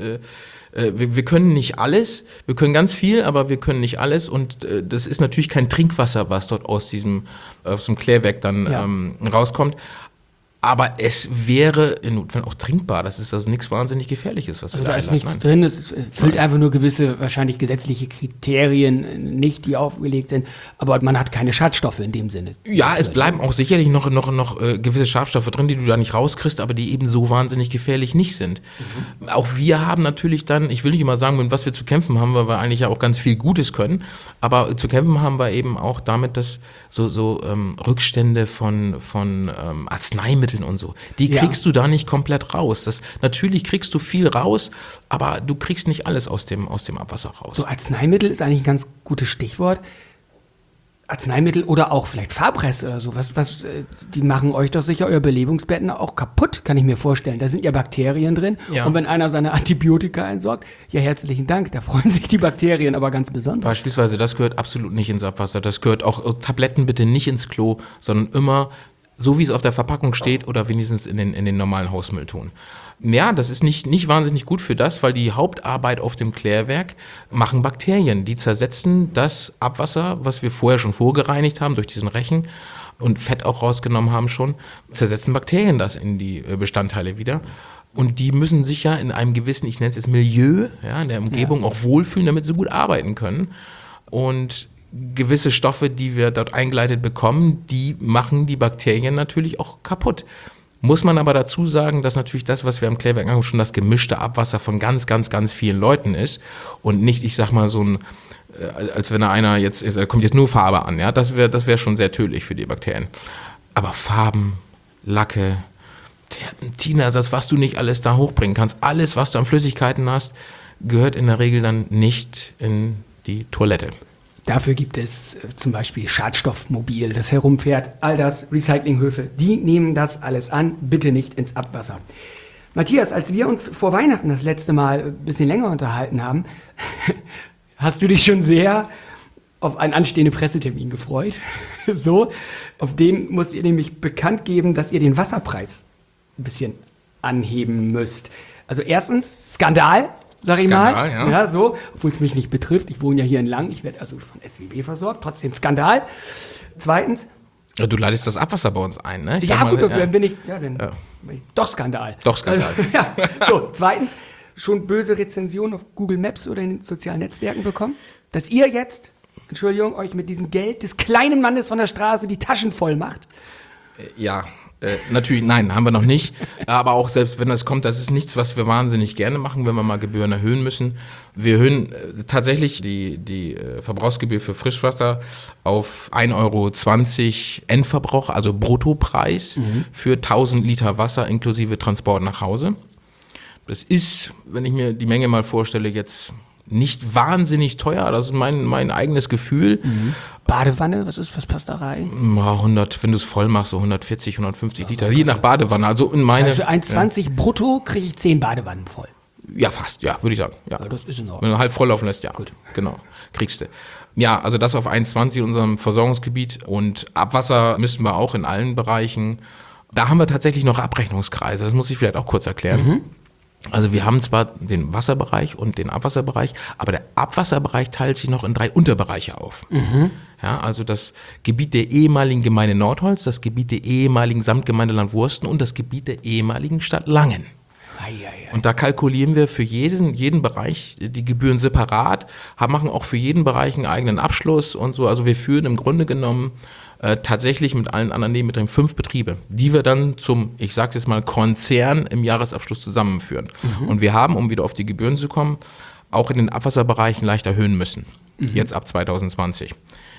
Speaker 3: wir können nicht alles. Wir können ganz viel, aber wir können nicht alles. Und das ist natürlich kein Trinkwasser, was dort aus dem Klärwerk dann rauskommt. Aber es wäre in Notfällen auch trinkbar. Das ist also nichts wahnsinnig Gefährliches, was wir da
Speaker 4: ist nichts drin. Es füllt einfach nur gewisse, wahrscheinlich gesetzliche Kriterien nicht, die aufgelegt sind. Aber man hat keine Schadstoffe in dem Sinne.
Speaker 3: Ja, es bleiben auch sicherlich noch gewisse Schadstoffe drin, die du da nicht rauskriegst, aber die eben so wahnsinnig gefährlich nicht sind. Auch wir haben natürlich dann, ich will nicht immer sagen, mit was wir zu kämpfen haben, weil wir eigentlich ja auch ganz viel Gutes können. Aber zu kämpfen haben wir eben auch damit, dass so Rückstände von Arzneimitteln und so. Die kriegst du da nicht komplett raus. Natürlich kriegst du viel raus, aber du kriegst nicht alles aus dem Abwasser raus.
Speaker 4: So Arzneimittel ist eigentlich ein ganz gutes Stichwort. Arzneimittel oder auch vielleicht Farbreste oder so. Die machen euch doch sicher euer Belebungsbetten auch kaputt, kann ich mir vorstellen. Da sind ja Bakterien drin. Ja. Und wenn einer seine Antibiotika entsorgt, ja, herzlichen Dank. Da freuen sich die Bakterien aber ganz besonders.
Speaker 3: Beispielsweise, das gehört absolut nicht ins Abwasser. Das gehört auch Tabletten bitte nicht ins Klo, sondern immer so wie es auf der Verpackung steht oder wenigstens in den normalen Hausmüll tun. Ja, das ist nicht wahnsinnig gut für das, weil die Hauptarbeit auf dem Klärwerk machen Bakterien. Die zersetzen das Abwasser, was wir vorher schon vorgereinigt haben durch diesen Rechen und Fett auch rausgenommen haben schon, zersetzen Bakterien das in die Bestandteile wieder. Und die müssen sich ja in einem gewissen, ich nenne es jetzt Milieu, ja, in der Umgebung auch wohlfühlen, damit sie gut arbeiten können. Und gewisse Stoffe, die wir dort eingeleitet bekommen, die machen die Bakterien natürlich auch kaputt. Muss man aber dazu sagen, dass natürlich das, was wir am Klärwerk haben, schon das gemischte Abwasser von ganz, ganz, ganz vielen Leuten ist und nicht, ich sag mal, so ein, als wenn da einer jetzt, da kommt jetzt nur Farbe an, ja, das wär schon sehr tödlich für die Bakterien. Aber Farben, Lacke, Terpentin, das, was du nicht alles da hochbringen kannst, alles, was du an Flüssigkeiten hast, gehört in der Regel dann nicht in die Toilette.
Speaker 4: Dafür gibt es zum Beispiel Schadstoffmobil, das herumfährt. All das, Recyclinghöfe, die nehmen das alles an, bitte nicht ins Abwasser. Matthias, als wir uns vor Weihnachten das letzte Mal ein bisschen länger unterhalten haben, hast du dich schon sehr auf einen anstehenden Pressetermin gefreut. So, auf dem musst ihr nämlich bekannt geben, dass ihr den Wasserpreis ein bisschen anheben müsst. Also erstens, Skandal. Sag ich mal, ja, so, obwohl es mich nicht betrifft. Ich wohne ja hier in Lang, ich werde also von SWB versorgt, trotzdem Skandal. Zweitens.
Speaker 3: Ja, du leitest das Abwasser bei uns ein, ne?
Speaker 4: Dann bin ich, doch Skandal.
Speaker 3: Doch Skandal.
Speaker 4: Also, so, zweitens, schon böse Rezensionen auf Google Maps oder in den sozialen Netzwerken bekommen, dass ihr jetzt, Entschuldigung, euch mit diesem Geld des kleinen Mannes von der Straße die Taschen voll macht.
Speaker 3: Ja. Natürlich, nein, haben wir noch nicht. Aber auch selbst wenn das kommt, das ist nichts, was wir wahnsinnig gerne machen, wenn wir mal Gebühren erhöhen müssen. Wir erhöhen tatsächlich die Verbrauchsgebühr für Frischwasser auf 1,20 € Endverbrauch, also Bruttopreis für 1000 Liter Wasser inklusive Transport nach Hause. Das ist, wenn ich mir die Menge mal vorstelle, jetzt nicht wahnsinnig teuer, das ist mein eigenes Gefühl.
Speaker 4: Badewanne, was passt da rein?
Speaker 3: 100, wenn du es voll machst, so 140, 150 Liter, je nach Badewanne. Also in meine,
Speaker 4: für 1,20 brutto kriege ich 10 Badewannen voll.
Speaker 3: Ja, fast, ja, würde ich sagen. Ja.
Speaker 4: Das ist in Ordnung.
Speaker 3: Wenn du halb voll laufen lässt, ja.
Speaker 4: Gut.
Speaker 3: Genau, kriegst du. Ja, also das auf 1,20 in unserem Versorgungsgebiet und Abwasser müssten wir auch in allen Bereichen. Da haben wir tatsächlich noch Abrechnungskreise, das muss ich vielleicht auch kurz erklären. Also wir haben zwar den Wasserbereich und den Abwasserbereich, aber der Abwasserbereich teilt sich noch in 3 Unterbereiche auf. Ja, also das Gebiet der ehemaligen Gemeinde Nordholz, das Gebiet der ehemaligen Samtgemeinde Landwursten und das Gebiet der ehemaligen Stadt Langen. Und da kalkulieren wir für jeden Bereich die Gebühren separat, machen auch für jeden Bereich einen eigenen Abschluss und so. Also wir führen im Grunde genommen tatsächlich mit allen anderen Nebenbetrieben 5 Betriebe, die wir dann zum, ich sag's jetzt mal, Konzern im Jahresabschluss zusammenführen. Und wir haben, um wieder auf die Gebühren zu kommen, auch in den Abwasserbereichen leicht erhöhen müssen. Jetzt ab 2020.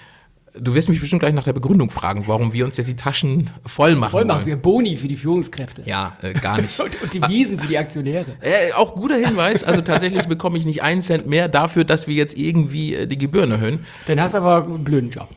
Speaker 3: Du wirst mich bestimmt gleich nach der Begründung fragen, warum wir uns jetzt die Taschen voll machen wollen.
Speaker 4: Wir Boni für die Führungskräfte.
Speaker 3: Ja, gar nicht.
Speaker 4: und die Wiesen für die Aktionäre.
Speaker 3: Auch guter Hinweis. Also tatsächlich bekomme ich nicht 1 Cent mehr dafür, dass wir jetzt irgendwie die Gebühren erhöhen.
Speaker 4: Dann hast du aber einen blöden Job.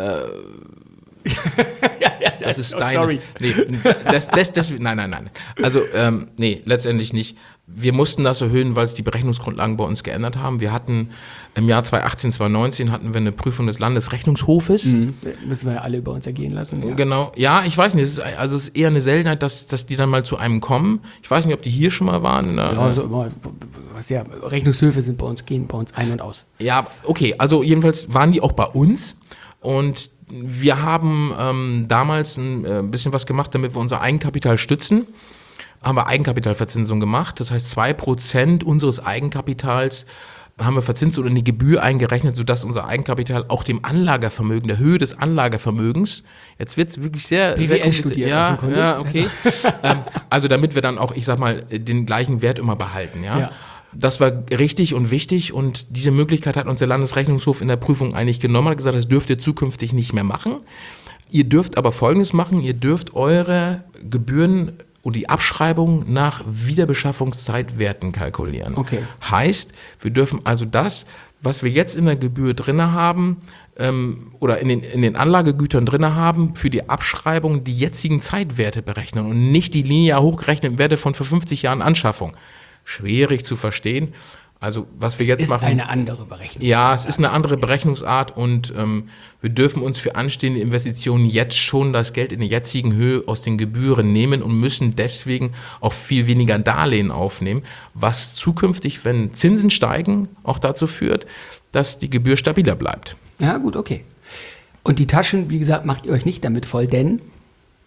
Speaker 3: Das ist deine.
Speaker 4: Sorry.
Speaker 3: Nee, nein. Also, nee, letztendlich nicht. Wir mussten das erhöhen, weil es die Berechnungsgrundlagen bei uns geändert haben. Wir hatten im Jahr 2018, 2019 hatten wir eine Prüfung des Landesrechnungshofes.
Speaker 4: Müssen wir ja alle über uns ergehen lassen. Ja.
Speaker 3: Genau. Ja, ich weiß nicht. Es ist eher eine Seltenheit, dass die dann mal zu einem kommen. Ich weiß nicht, ob die hier schon mal waren.
Speaker 4: Rechnungshöfe gehen bei uns ein und aus.
Speaker 3: Ja, okay. Also jedenfalls waren die auch bei uns. Und wir haben damals ein bisschen was gemacht, damit wir unser Eigenkapital stützen. Haben wir Eigenkapitalverzinsung gemacht. Das heißt, 2% unseres Eigenkapitals haben wir verzinst und in die Gebühr eingerechnet, sodass unser Eigenkapital auch dem Anlagevermögen, der Höhe des Anlagevermögens, jetzt wird es wirklich sehr
Speaker 4: kompliziert.
Speaker 3: Ja, okay. Also damit wir dann auch, ich sag mal, den gleichen Wert immer behalten, ja. Das war richtig und wichtig und diese Möglichkeit hat uns der Landesrechnungshof in der Prüfung eigentlich genommen, hat gesagt, das dürft ihr zukünftig nicht mehr machen. Ihr dürft aber Folgendes machen, ihr dürft eure Gebühren und die Abschreibung nach Wiederbeschaffungszeitwerten kalkulieren.
Speaker 4: Okay.
Speaker 3: Heißt, wir dürfen also das, was wir jetzt in der Gebühr drin haben, oder in den Anlagegütern drin haben, für die Abschreibung die jetzigen Zeitwerte berechnen und nicht die linear hochgerechneten Werte von vor 50 Jahren Anschaffung. Schwierig zu verstehen. Also was wir jetzt machen.
Speaker 4: Es ist eine andere Berechnungsart.
Speaker 3: Ja, es ist eine andere Berechnungsart und wir dürfen uns für anstehende Investitionen jetzt schon das Geld in der jetzigen Höhe aus den Gebühren nehmen und müssen deswegen auch viel weniger Darlehen aufnehmen, was zukünftig, wenn Zinsen steigen, auch dazu führt, dass die Gebühr stabiler bleibt.
Speaker 4: Ja, gut, okay. Und die Taschen, wie gesagt, macht ihr euch nicht damit voll, denn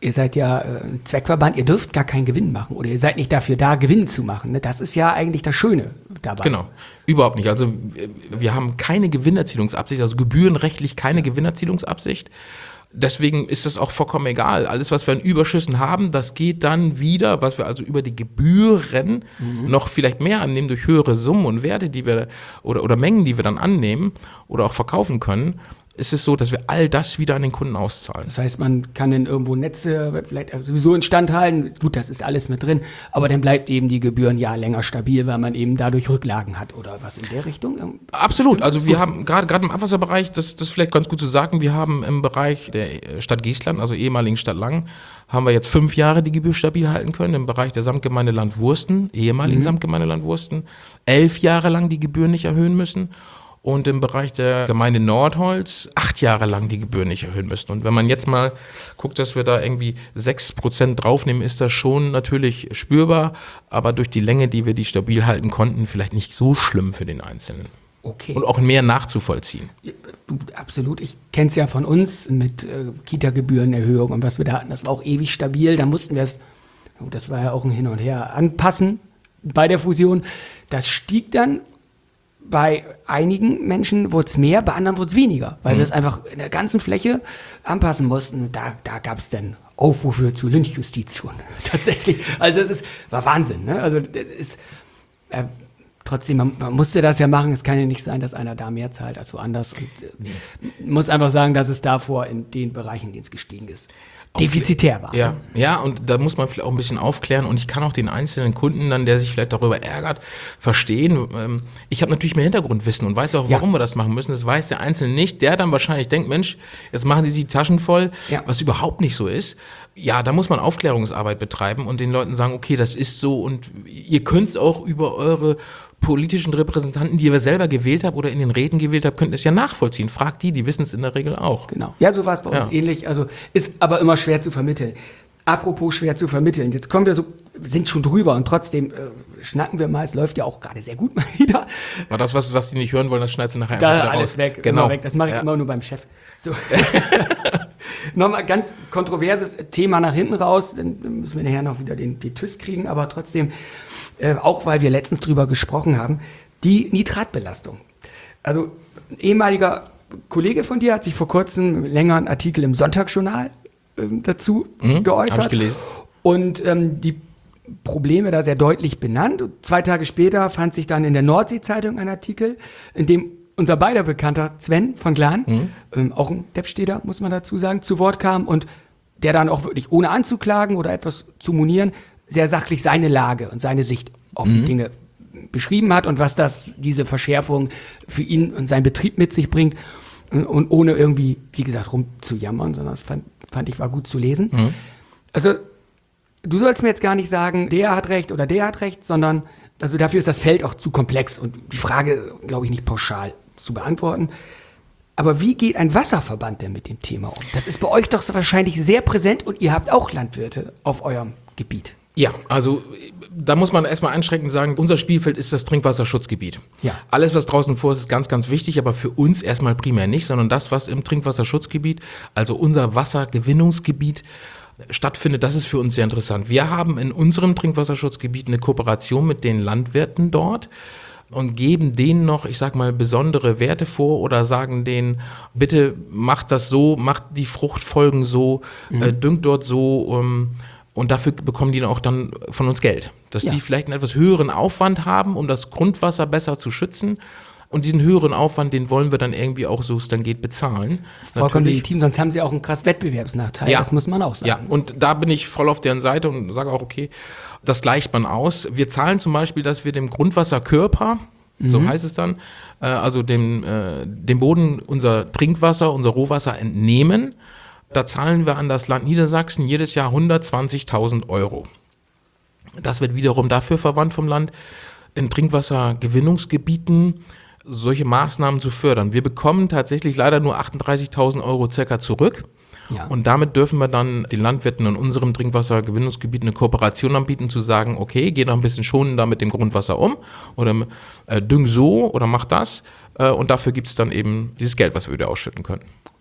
Speaker 4: ihr seid ja ein Zweckverband, ihr dürft gar keinen Gewinn machen oder ihr seid nicht dafür da, Gewinn zu machen. Ne? Das ist ja eigentlich das Schöne dabei.
Speaker 3: Genau, überhaupt nicht. Also wir haben keine Gewinnerzielungsabsicht, also gebührenrechtlich keine Gewinnerzielungsabsicht. Deswegen ist das auch vollkommen egal. Alles, was wir an Überschüssen haben, das geht dann wieder, was wir also über die Gebühren noch vielleicht mehr annehmen durch höhere Summen und Werte, die wir oder Mengen, die wir dann annehmen oder auch verkaufen können, ist es so, dass wir all das wieder an den Kunden auszahlen.
Speaker 4: Das heißt, man kann dann irgendwo Netze vielleicht sowieso instand halten. Gut, das ist alles mit drin, aber dann bleibt eben die Gebühren ja länger stabil, weil man eben dadurch Rücklagen hat oder was in der Richtung?
Speaker 3: Absolut. Also wir haben gerade im Abwasserbereich, das ist vielleicht ganz gut zu sagen, wir haben im Bereich der Stadt Geestland, also ehemaligen Stadt Langen, haben wir jetzt 5 Jahre die Gebühr stabil halten können. Im Bereich der Samtgemeinde Landwursten, ehemaligen Samtgemeinde Landwursten, 11 Jahre lang die Gebühren nicht erhöhen müssen. Und im Bereich der Gemeinde Nordholz 8 Jahre lang die Gebühren nicht erhöhen müssen. Und wenn man jetzt mal guckt, dass wir da irgendwie 6% draufnehmen, ist das schon natürlich spürbar, aber durch die Länge, die wir die stabil halten konnten, vielleicht nicht so schlimm für den Einzelnen.
Speaker 4: Okay.
Speaker 3: Und auch mehr nachzuvollziehen.
Speaker 4: Du, absolut. Ich kenne es ja von uns mit Kita-Gebührenerhöhung und was wir da hatten. Das war auch ewig stabil. Da mussten wir es, das war ja auch ein Hin und Her, anpassen bei der Fusion. Das stieg dann. Bei einigen Menschen wurde es mehr, bei anderen wurde es weniger, weil wir es einfach in der ganzen Fläche anpassen mussten. Da gab es dann Aufrufe zu Lynchjustition. Tatsächlich. Also war Wahnsinn. Ne? Also trotzdem, man musste das ja machen. Es kann ja nicht sein, dass einer da mehr zahlt als woanders. Und muss einfach sagen, dass es davor in den Bereichen, in denen es gestiegen ist, defizitär war.
Speaker 3: Ja, und da muss man vielleicht auch ein bisschen aufklären und ich kann auch den einzelnen Kunden dann, der sich vielleicht darüber ärgert, verstehen. Ich habe natürlich mehr Hintergrundwissen und weiß auch, warum wir das machen müssen. Das weiß der Einzelne nicht, der dann wahrscheinlich denkt, Mensch, jetzt machen die sich die Taschen voll, was überhaupt nicht so ist. Ja, da muss man Aufklärungsarbeit betreiben und den Leuten sagen, okay, das ist so und ihr könnt es auch über eure politischen Repräsentanten, die ihr selber gewählt habt oder in den Reden gewählt habt, könnt es ja nachvollziehen. Fragt die wissen es in der Regel auch.
Speaker 4: Genau. Ja, so war es bei uns ähnlich. Also ist aber immer schwer zu vermitteln. Apropos schwer zu vermitteln. Jetzt kommen wir sind schon drüber und trotzdem schnacken wir mal. Es läuft ja auch gerade sehr gut mal wieder.
Speaker 3: Aber das, was die nicht hören wollen, das schneidest du nachher
Speaker 4: da
Speaker 3: einfach wieder
Speaker 4: alles
Speaker 3: raus.
Speaker 4: weg,
Speaker 3: Genau.
Speaker 4: immer weg. Das mache ich immer nur beim Chef. So. Nochmal ganz kontroverses Thema nach hinten raus. Dann müssen wir nachher noch wieder die TÜS kriegen. Aber trotzdem, auch weil wir letztens drüber gesprochen haben, die Nitratbelastung. Also ein ehemaliger Kollege von dir hat sich vor kurzem länger einen Artikel im Sonntagsjournal dazu geäußert.
Speaker 3: Hab ich gelesen.
Speaker 4: Und die Probleme da sehr deutlich benannt. 2 Tage später fand sich dann in der Nordsee-Zeitung ein Artikel, in dem unser beider Bekannter Sven von Glan, auch ein Deppsteder, muss man dazu sagen, zu Wort kam und der dann auch wirklich ohne anzuklagen oder etwas zu monieren, sehr sachlich seine Lage und seine Sicht auf die Dinge beschrieben hat und was diese Verschärfung für ihn und seinen Betrieb mit sich bringt und ohne irgendwie, wie gesagt, rumzujammern, sondern das fand ich war gut zu lesen. Also du sollst mir jetzt gar nicht sagen, der hat recht oder der hat recht, sondern also dafür ist das Feld auch zu komplex und die Frage, glaube ich, nicht pauschal zu beantworten. Aber wie geht ein Wasserverband denn mit dem Thema um? Das ist bei euch doch wahrscheinlich sehr präsent und ihr habt auch Landwirte auf eurem Gebiet.
Speaker 3: Ja, also da muss man erstmal einschränkend sagen, unser Spielfeld ist das Trinkwasserschutzgebiet.
Speaker 4: Ja.
Speaker 3: Alles, was draußen vor ist ganz, ganz wichtig, aber für uns erstmal primär nicht, sondern das, was im Trinkwasserschutzgebiet, also unser Wassergewinnungsgebiet, stattfindet, das ist für uns sehr interessant. Wir haben in unserem Trinkwasserschutzgebiet eine Kooperation mit den Landwirten dort und geben denen noch, ich sag mal, besondere Werte vor oder sagen denen, bitte macht das so, macht die Fruchtfolgen so, düngt dort so, und dafür bekommen die auch dann von uns Geld. Dass die vielleicht einen etwas höheren Aufwand haben, um das Grundwasser besser zu schützen. Und diesen höheren Aufwand, den wollen wir dann irgendwie auch, so es dann geht, bezahlen.
Speaker 4: Vollkommen legitim, sonst haben sie auch einen krass Wettbewerbsnachteil, das muss man auch sagen.
Speaker 3: Ja, und da bin ich voll auf deren Seite und sage auch, okay, das gleicht man aus. Wir zahlen zum Beispiel, dass wir dem Grundwasserkörper, so heißt es dann, also dem Boden unser Trinkwasser, unser Rohwasser entnehmen. Da zahlen wir an das Land Niedersachsen jedes Jahr 120.000 €. Das wird wiederum dafür verwandt vom Land, in Trinkwassergewinnungsgebieten solche Maßnahmen zu fördern. Wir bekommen tatsächlich leider nur 38.000 € circa zurück.
Speaker 4: Ja.
Speaker 3: Und damit dürfen wir dann den Landwirten in unserem Trinkwassergewinnungsgebiet eine Kooperation anbieten, zu sagen, okay, geh noch ein bisschen schonender mit dem Grundwasser um oder düng so oder mach das. Und dafür gibt es dann eben dieses Geld, was wir wieder ausschütten können.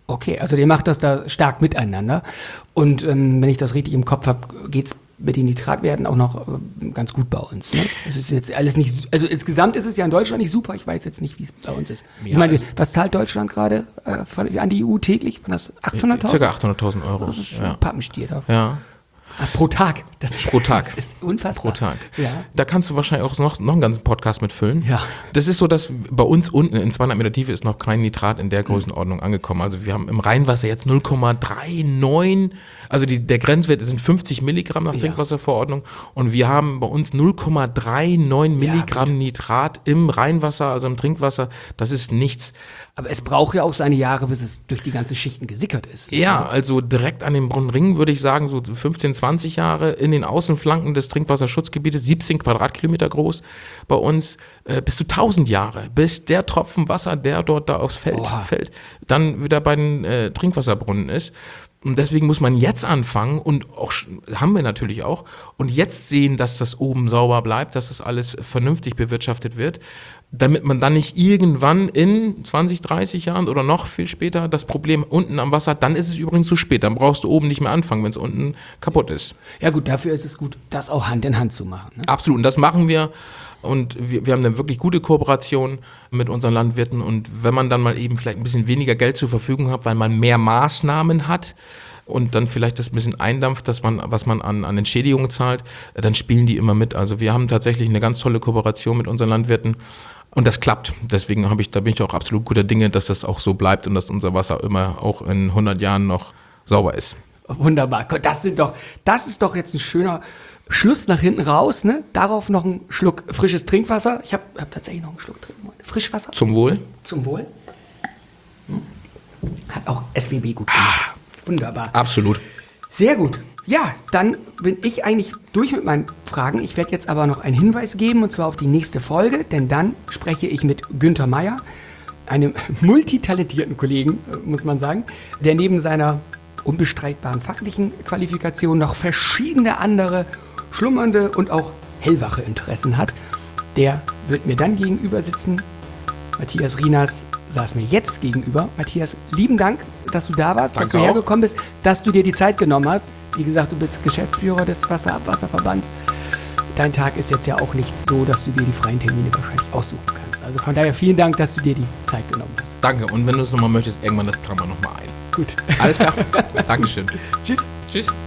Speaker 4: Okay, also ihr macht das da stark miteinander. Und wenn ich das richtig im Kopf habe, geht es mit den Nitratwerten auch noch ganz gut bei uns. Ne? Es ist jetzt alles nicht, also insgesamt ist es ja in Deutschland nicht super. Ich weiß jetzt nicht, wie es bei uns ist.
Speaker 3: Ja,
Speaker 4: ich meine,
Speaker 3: also
Speaker 4: was zahlt Deutschland gerade an die EU täglich? Waren das 800.000?
Speaker 3: Circa 800.000 Euro.
Speaker 4: Das ist ein Pappenstiel da.
Speaker 3: Ja.
Speaker 4: Pro Tag.
Speaker 3: Pro Tag.
Speaker 4: Das ist unfassbar.
Speaker 3: Pro Tag.
Speaker 4: Ja.
Speaker 3: Da kannst du wahrscheinlich auch noch einen ganzen Podcast mitfüllen.
Speaker 4: Ja.
Speaker 3: Das ist so, dass bei uns unten in 200 Meter Tiefe ist noch kein Nitrat in der Größenordnung angekommen. Also wir haben im Rheinwasser jetzt 0,39, also der Grenzwert sind 50 Milligramm nach Trinkwasserverordnung und wir haben bei uns 0,39 Milligramm Nitrat im Rheinwasser, also im Trinkwasser. Das ist nichts.
Speaker 4: Aber es braucht ja auch seine Jahre, bis es durch die ganzen Schichten gesickert ist.
Speaker 3: Ja, also direkt an den Brunnenringen würde ich sagen, so 15, 20 Jahre in den Außenflanken des Trinkwasserschutzgebietes, 17 Quadratkilometer groß bei uns, bis zu 1000 Jahre, bis der Tropfen Wasser, der dort da aufs Feld fällt, dann wieder bei den Trinkwasserbrunnen ist. Und deswegen muss man jetzt anfangen und auch, haben wir natürlich auch, und jetzt sehen, dass das oben sauber bleibt, dass das alles vernünftig bewirtschaftet wird, damit man dann nicht irgendwann in 20, 30 Jahren oder noch viel später das Problem unten am Wasser hat, dann ist es übrigens zu spät, dann brauchst du oben nicht mehr anfangen, wenn es unten kaputt ist.
Speaker 4: Ja gut, dafür ist es gut, das auch Hand in Hand zu machen. Ne?
Speaker 3: Absolut, und das machen wir. Und wir haben eine wirklich gute Kooperation mit unseren Landwirten. Und wenn man dann mal eben vielleicht ein bisschen weniger Geld zur Verfügung hat, weil man mehr Maßnahmen hat und dann vielleicht das ein bisschen eindampft, was man an Entschädigungen zahlt, dann spielen die immer mit. Also wir haben tatsächlich eine ganz tolle Kooperation mit unseren Landwirten. Und das klappt. Deswegen da bin ich auch absolut guter Dinge, dass das auch so bleibt und dass unser Wasser immer auch in 100 Jahren noch sauber ist.
Speaker 4: Wunderbar. Das ist doch jetzt ein schöner Schluss nach hinten raus, ne? Darauf noch ein Schluck frisches Trinkwasser. Ich hab tatsächlich noch einen Schluck drin. Frischwasser.
Speaker 3: Zum Wohl.
Speaker 4: Zum Wohl. Hat auch SWB gut gemacht. Wunderbar.
Speaker 3: Absolut.
Speaker 4: Sehr gut. Ja, dann bin ich eigentlich durch mit meinen Fragen. Ich werde jetzt aber noch einen Hinweis geben, und zwar auf die nächste Folge, denn dann spreche ich mit Günther Meyer, einem multitalentierten Kollegen, muss man sagen, der neben seiner unbestreitbaren fachlichen Qualifikation noch verschiedene andere schlummernde und auch hellwache Interessen hat. Der wird mir dann gegenüber sitzen. Matthias Rinas saß mir jetzt gegenüber. Matthias, lieben Dank, dass du da warst,
Speaker 3: Danke
Speaker 4: dass du hergekommen bist, dass du dir die Zeit genommen hast. Wie gesagt, du bist Geschäftsführer des Wasserabwasserverbands. Dein Tag ist jetzt ja auch nicht so, dass du dir die freien Termine wahrscheinlich aussuchen kannst. Also von daher vielen Dank, dass du dir die Zeit genommen hast.
Speaker 3: Danke. Und wenn du es nochmal möchtest, irgendwann das planen wir nochmal ein.
Speaker 4: Gut.
Speaker 3: Alles klar. Dankeschön.
Speaker 4: Tschüss.
Speaker 3: Tschüss.